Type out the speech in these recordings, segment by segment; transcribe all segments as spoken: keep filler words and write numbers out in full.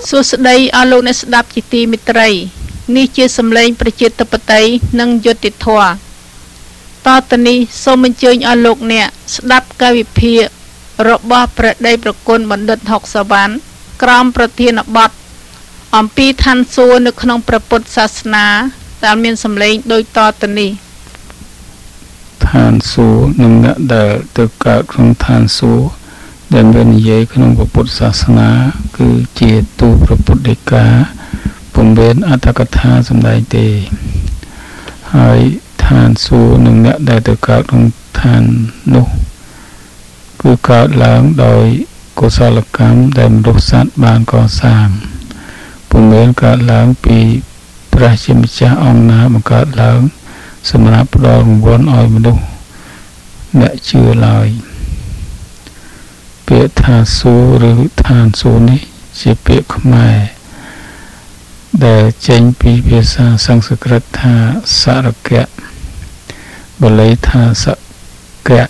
សួស្តីអស់លោកអ្នកស្ដាប់ជាទីមេត្រីនេះជាសម្លេងប្រជាធិបតេយ្យនិងយុត្តិធម៌តទៅនេះសូមអញ្ជើញអស់លោកអ្នកស្ដាប់កាយវិភាគរបស់ព្រះដេចប្រគុណបណ្ឌិតហុកសាវ៉ាន់ក្រោមប្រធានបទអំពីឋានសួគ៌នៅក្នុងព្រះពុទ្ធសាសនាដែលមានសម្លេងដូចតទៅនេះឋានសួគ៌និងអ្នកដែលទៅកើតក្នុងឋានសួគ៌ដែលមាននិយាយក្នុងព្រះពុទ្ធសាសនាគឺជាទូព្រះពុទ្ធដីកាពុំមានអត្ថកថាសម្ដែងទេហើយឋានសួគ៌និងអ្នកដែលទៅកើតក្នុងឋាននោះគឺកើតឡើងដោយកុសលកម្មដែលមនុស្សសត្វបានកសាងពុំមានកើតឡើងពីព្រះជាម្ចាស់អង្គណាបង្កើតឡើងសម្រាប់ផ្ដល់រង្វាន់ឲ្យមនុស្សអ្នកជឿឡើយពាក្យថាសួគ៌ឬឋានសួគ៌នេះជាពាក្យខ្មែរដែលចេញពីភាសាសំស្ក្រឹតថាសារកៈបាលីថាសកៈ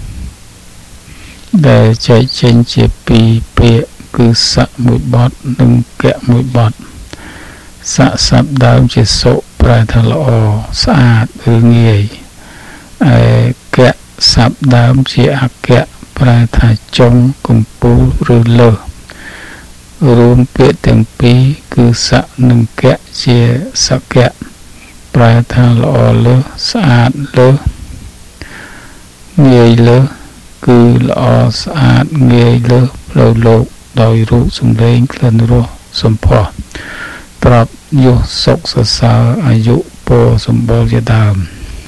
ដែលចែកចេញជាពីរពាក្យគឺសៈមួយបទនិងកៈមួយបទសៈសព្ទដើមជាសុប្រែថាល្អស្អាតឬងាយឯកៈសព្ទដើមជាអកៈប្រែថាចុងកំពូលឬលើសរួមពាក្យទាំងពីរគឺសៈនិងកៈជាសកៈប្រែថាល្អលើសស្អាតលើសងាយលើសគឺល្អស្អាតងាយលើសផ្លូវលោកដោយរូបសម្លេងក្លិនរសសម្ផស្សត្រាប់យុះសុខសរសើរអាយុពរសម្បូរជាដើម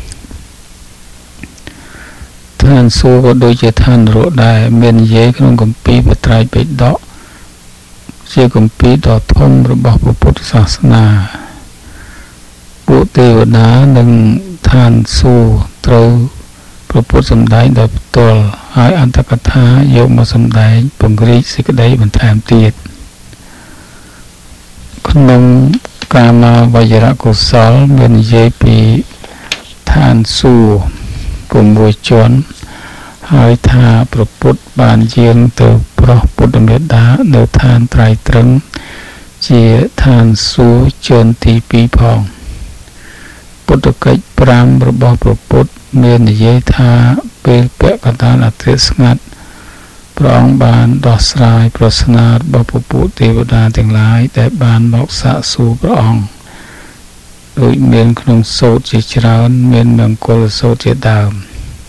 ឋានសួគ៌ក៏ដូចជាឋាននរកដែរមាននិយាយក្នុងគម្ពីរបត្រៃបិដកជាគម្ពីរដ៏ធំរបស់ព្រះពុទ្ធសាសនាពួកទេវតានិងឋានសួគ៌ត្រូវព្រះពុទ្ធសម្ដែងដោយផ្ទាល់ហើយអន្តកថាយកមកសម្ដែងពង្រីកសេចក្តីបន្ថែមទៀតក្នុងកាមាវយរកុសលមាននិយាយពីឋានសួគ៌ពុំមួយជាន់ហើយថាព្រះពុទ្ធបានយាងទៅប្រោះពុទ្ធមេដានៅឋានត្រៃត្រឹងជាឋានសួគ៌ជាន់ទីពីរផងពុទ្ធកិច្ចប្រាំរបស់ព្រះពុទ្ធមាននិយាយថាពេលពាក់កណ្ដាលអធិស្ងាត់ព្រះអង្គបានដោះស្រាយប្រស្នារបស់ពពួកទេវតាទាំងឡាយដែលបានមកសាកសួរព្រះអង្គដូចមានក្នុងសូត្រជាច្រើនមានមង្គលសូត្រជាដើម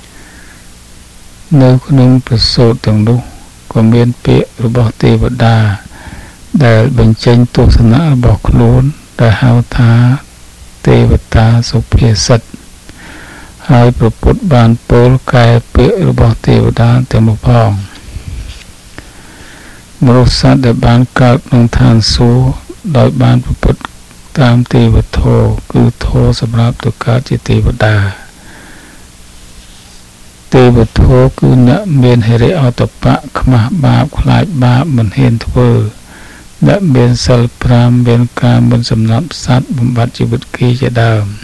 នៅក្នុងប្រសូតទាំងនោះក៏មានពាក្យរបស់ទេវតាដែលបញ្ចេញទស្សនៈរបស់ខ្លួនដែលហៅថាទេវតាសុភាសិតហើយព្រះពុទ្ធបានពោលកែពាក្យរបស់ទេវតាទាំងនោះផងមនុស្សសត្វដែលបានកើតក្នុងឋានសួគ៌ដោយបានប្រព្រឹត្តតាមទេវធម៌គឺធម៌សម្រាប់ទៅកើតជាទេវតាទេវធម៌គឺអ្នកមានហិរិអតបៈខ្មាស់បាបខ្លាចបាបមិនហ៊ានធ្វើអ្នកមានសិលប្រាំមានការមិនសម្លាប់សត្វបំបត្តិជីវិតគេជាដើម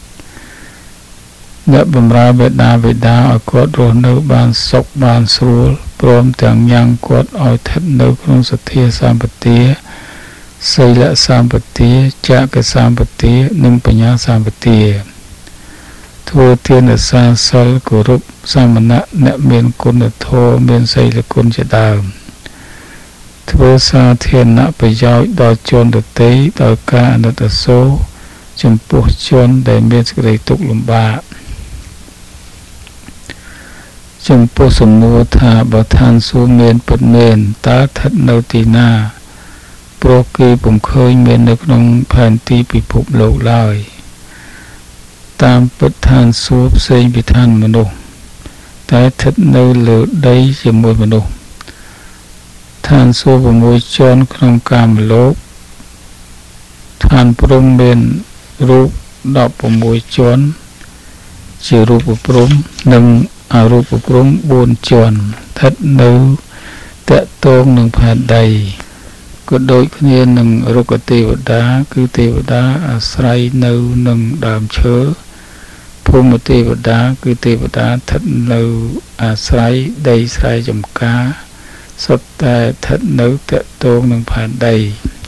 អ្នកបម្រើបេតាបេតាឲ្យគាត់រស់នៅបានសុខបានស្រួលព្រមទាំងញ៉ាំងគាត់ឲ្យស្ថិតនៅក្នុងសទ្ធាសម្បទាសីលសម្បទាចក្រសម្បទានិងបញ្ញាសម្បទាធ្វើទានសាសិលគោរពសាមណៈអ្នកមានគុណធម៌មានសីលគុណជាដើមធ្វើសាធារណប្រយោជន៍ដល់ជនដទៃដោយការអនុត្តសោចំពោះជនដែលមានសេចក្តីទុក្ខលំបាកចំពោះសំណួរថាបើឋានសួគ៌មានពិតមែនតើស្ថិតនៅទីណាព្រោះគេពុំឃើញមាននៅក្នុងផែនទីពិភពលោកឡើយតាមពិតឋានសួគ៌ផ្សេងពីឋានមនុស្សតែស្ថិតនៅលើដីជាមួយមនុស្សឋានសួគ៌៦ជាន់ក្នុងកាមលោកឋានព្រំមានរូបដប់៦ជាន់ជារូបព្រំនិងអរូបព្រំបួនជាន់ស្ថិតនៅតាក់ទងនឹងផែនដីក៏ដូចគ្នានឹងរុក្ខទេវតាគឺទេវតាអាស្រ័យនៅនឹងដើមឈើភូមិទេវតាគឺទេវតាស្ថិតនៅអាស្រ័យដីស្រែចម្ការសុទ្ធតែស្ថិតនៅតាក់ទងនឹងផែនដី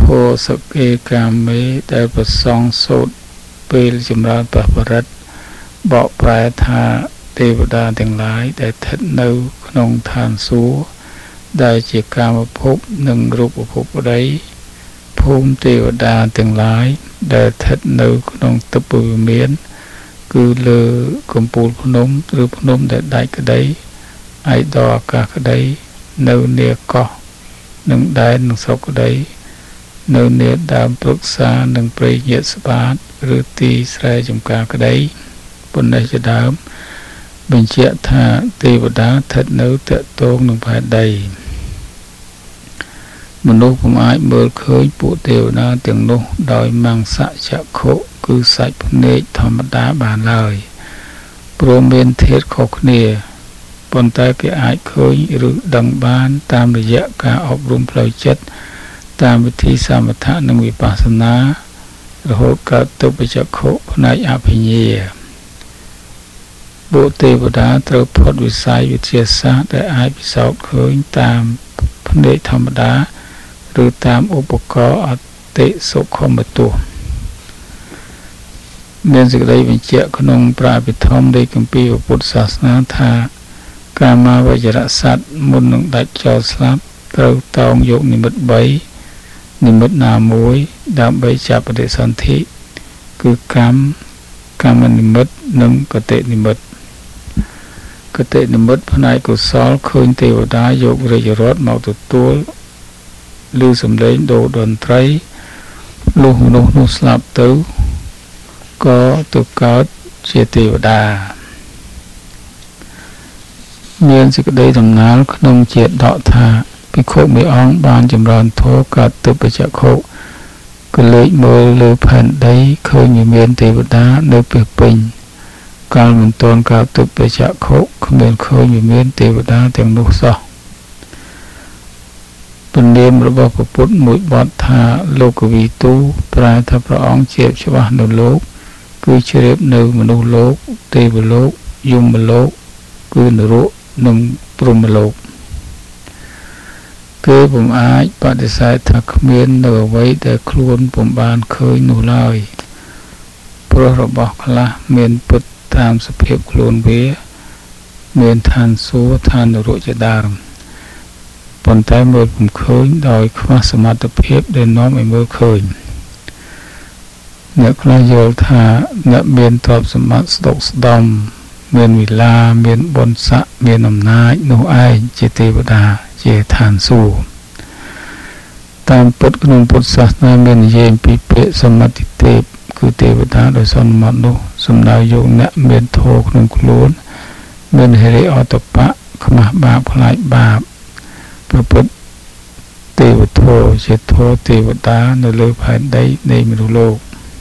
សកេកាមេដែលប្រសងសូត្រពេលចម្រើនព្រះបរិត្តបកប្រែថាទេវតាទាំងឡាយដែលស្ថិតនៅក្នុងឋានសួគ៌ដែលជាកាមភពនិងរូបភពក្តីភូមិទេវតាទាំងឡាយដែលស្ថិតនៅក្នុងទឹកពវិមានគឺលើកំពូលភ្នំឬភ្នំដែលដាច់ក្តីឯកដល់អាកាសក្តីនៅនាកោះនិងដែននិងស្រុកក្តីនៅនាដើមព្រឹក្សានិងព្រៃញាតស្បាតឬទីស្រែចម្ការក្តីប៉ុណ្ណេះជាដើមបញ្ជាក់ថាទេវតាស្ថិតនៅទាក់ទងនឹងផែនដីមនុស្សពុំអាចមើលឃើញពួកទេវតាទាំងនោះដោយមង្សចក្ខុគឺសាច់ភ្នែកធម្មតាបានឡើយព្រមមានធាតុខុសគ្នាប៉ុន្តែគេអាចឃើញឬដឹងបានតាមរយៈការអប់រំផ្លូវចិត្តតាមវិធីសមថៈនិងវិបស្សនារហូតកើតទៅបច្ចក្ខុផ្នែកអភិញ្ញាពួកទេវតាត្រូវផុតវិស័យវិទ្យាសាស្ត្រដែលអាចពិសោធន៍ឃើញតាមភ្នែកធម្មតាឬតាមឧបករណ៍អតិសុខមទស្សន៍មានសេចក្តីបញ្ជាក់ក្នុងព្រះអភិធម្មនៃគម្ពីរពុទ្ធសាសនាថាកាមាវចរសត្វមុននឹងដាច់ចោលស្លាប់ត្រូវតោងយកនិមិត្តបីនិមិត្តណាមួយដើម្បីចាប់បដិសន្ធិគឺកម្មកម្មនិមិត្តនិងកតិនិមិត្តកតិនិមិត្តផ្នែកកុសលឃើញទេវតាយករាជរដ្ឋមកទទួលឬសំឡេងដូរតន្ត្រីលុះមនុស្សនោះស្លាប់ទៅក៏ទៅកើតជាទេវតាមានសេចក្តីដំណាលក្នុងជាតកថាភិក្ខុមួយអង្គបានចម្រើនធម៌កើតទៅបច្ចក្ខុក៏លេចមើលលើផែនដីឃើញមានទេវតានៅពេលពេញកាលមិនទាន់កើតទៅបច្ចក្ខុគ្មានឃើញមានទេវតាទាំងនោះសោះពនាមរបស់ព្រះពុទ្ធមួយបទថាលោកវីទូប្រែថាព្រះអង្គជ្រាបច្បាស់នៅលោកគឺជ្រាបនៅមនុស្សលោកទេវលោកយមលោកគឺនរកនិងព្រហ្មលោកគេពុំអាចបដិសេធថាគ្មាននៅអ្វីដែលខ្លួនពុំបានឃើញនោះឡើយព្រោះរបស់ខ្លះមានពិតតាមសភាពខ្លួនវាមានឋានសួគ៌ឋាននរកជាដើមប៉ុន្តែមើលពុំឃើញដោយខ្វះសមត្ថភាពដែលនាំឲ្យមើលឃើញអ្នកខ្លះយល់ថាអ្នកមានទ្រព្យសម្បត្តិស្ដុកស្ដំមានវិឡាមានបុណ្យស័ក្តិមានអំណាចនោះឯងជាទេវតាជាឋានសួគ៌តាមពុទ្ធក្នុងពុទ្ធសាសនាមាននិយាយពីពាក្យសមត្ថទេពគឺទេវតាដោយសន្មតនោះសំដៅយកអ្នកមានធម៌ក្នុងខ្លួនមានហិរិអតបៈខ្មាស់បាបខ្លាចបាបប្រព្រឹត្តទេវធម៌ជាធម៌ទេវតានៅលើផែនដីនៃមនុស្សលោក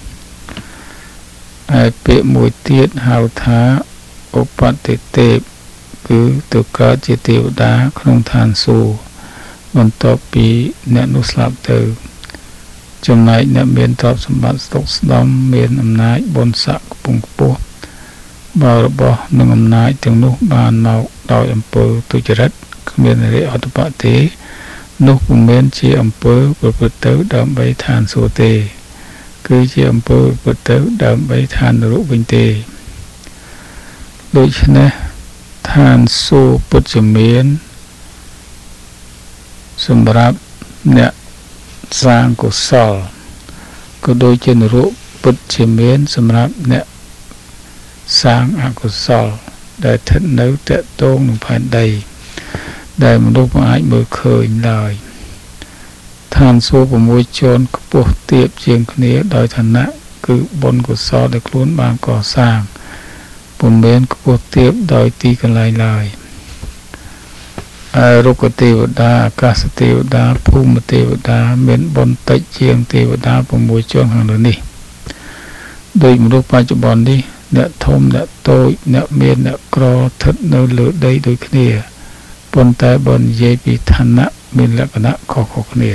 ហើយពាក្យមួយទៀតហៅថាឧបតិទេពគឺទៅកើតជាទេវតាក្នុងឋានសួគ៌បន្ទាប់ពីអ្នកនោះស្លាប់ទៅចំណែកអ្នកមានទ្រព្យសម្បត្តិស្តុកស្ដំមានអំណាចបុណ្យស័ក្តិខ្ពង់ខ្ពស់បើរបស់និងអំណាចទាំងនោះបានមកដោយអំពើទុច្ចរិតគ្មានរិទ្ធអត្តបៈទេនោះពុំមែនជាអំពើប្រព្រឹត្តទៅដើម្បីឋានសួគ៌ទេគឺជាអំពើប្រព្រឹត្តទៅដើម្បីឋាននរកវិញទេដូច្នេះឋានសួគ៌ពិតជាមានសម្រាប់អ្នកសាងកុសលក៏ដូចជានរកពិតជាមានសម្រាប់អ្នកសាងអកុសលដែលស្ថិតនៅទាក់ទងនឹងផែនដីដែលមនុស្សមិនអាចមើលឃើញឡើយឋានសួគ៌៦ជាន់ខ្ពស់ទាបជាងគ្នាដោយឋានៈគឺបុណ្យកុសលដែលខ្លួនបានកសាងពុំមែនខ្ពស់ទាបដោយទីកន្លែងឡើយឯរុក្ខទេវតាអាកាសទេវតាភូមិទេវតាមានបុណ្យតិចជាងទេវតា៦ជាន់ខាងលើនេះដោយមនុស្សបច្ចុប្បន្ននេះអ្នកធំអ្នកតូចអ្នកមានអ្នកក្រស្ថិតនៅលើដីដូចគ្នាប៉ុន្តែបើនិយាយពីឋានៈមានលក្ខណៈខុសៗគ្នា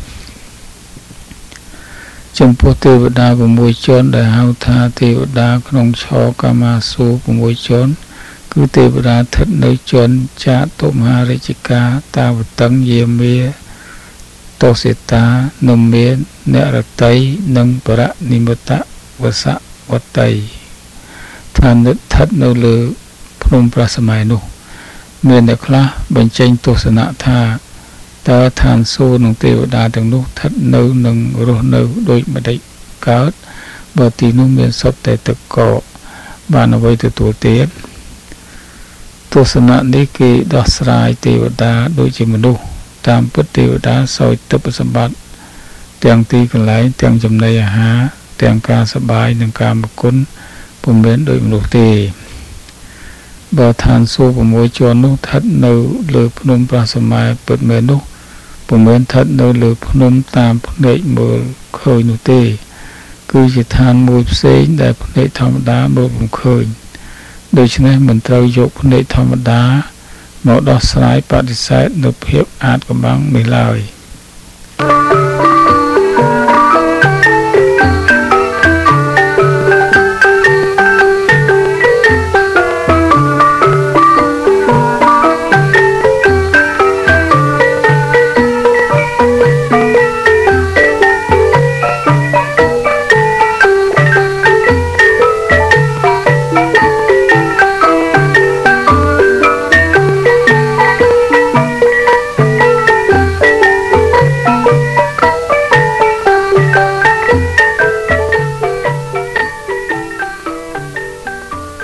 ចំពោះទេវតា៦ជាន់ដែលហៅថាទេវតាក្នុងឆកាមាសួគ៌៦ជាន់គឺទេវតាស្ថិតនៅជាន់ចាតុមហារាជិកាតាវតឹងយាមាតោសេតានំមាននរតីនិងបរនិមិតវសវតីឋានស្ថិតនៅលើភ្នំព្រះសម័យនោះមានអ្នកខ្លះបញ្ចេញទស្សនៈថាតើឋានសួគ៌និងទេវតាទាំងនោះស្ថិតនៅនឹងរស់នៅដូចម្តេចកើតបើទីនោះមានសុទ្ធតែទឹកកកបានអ្វីទទួលទៀតទស្សនៈនេះគេដោះស្រាយទេវតាដូចជាមនុស្សតាមពិតទេវតាសោយទិព្វសម្បត្តិទាំងទីកន្លែងទាំងចំណីអាហារទាំងការសប្បាយនិងកាមគុណពុំមែនដូចមនុស្សទេបើឋានសួគ៌៦ជាន់នោះស្ថិតនៅលើភ្នំព្រះសម័យពិតមែននោះពុំមែនស្ថិតនៅលើភ្នំតាមភ្នែកមើលឃើញនោះទេគឺជាឋានមួយផ្សេងដែលភ្នែកធម្មតាមើលមិនឃើញដូច្នេះមិនត្រូវយកភ្នែកធម្មតាមកដោះស្រាយបដិសេធនៅភាពអាចកំបាំងនេះឡើយ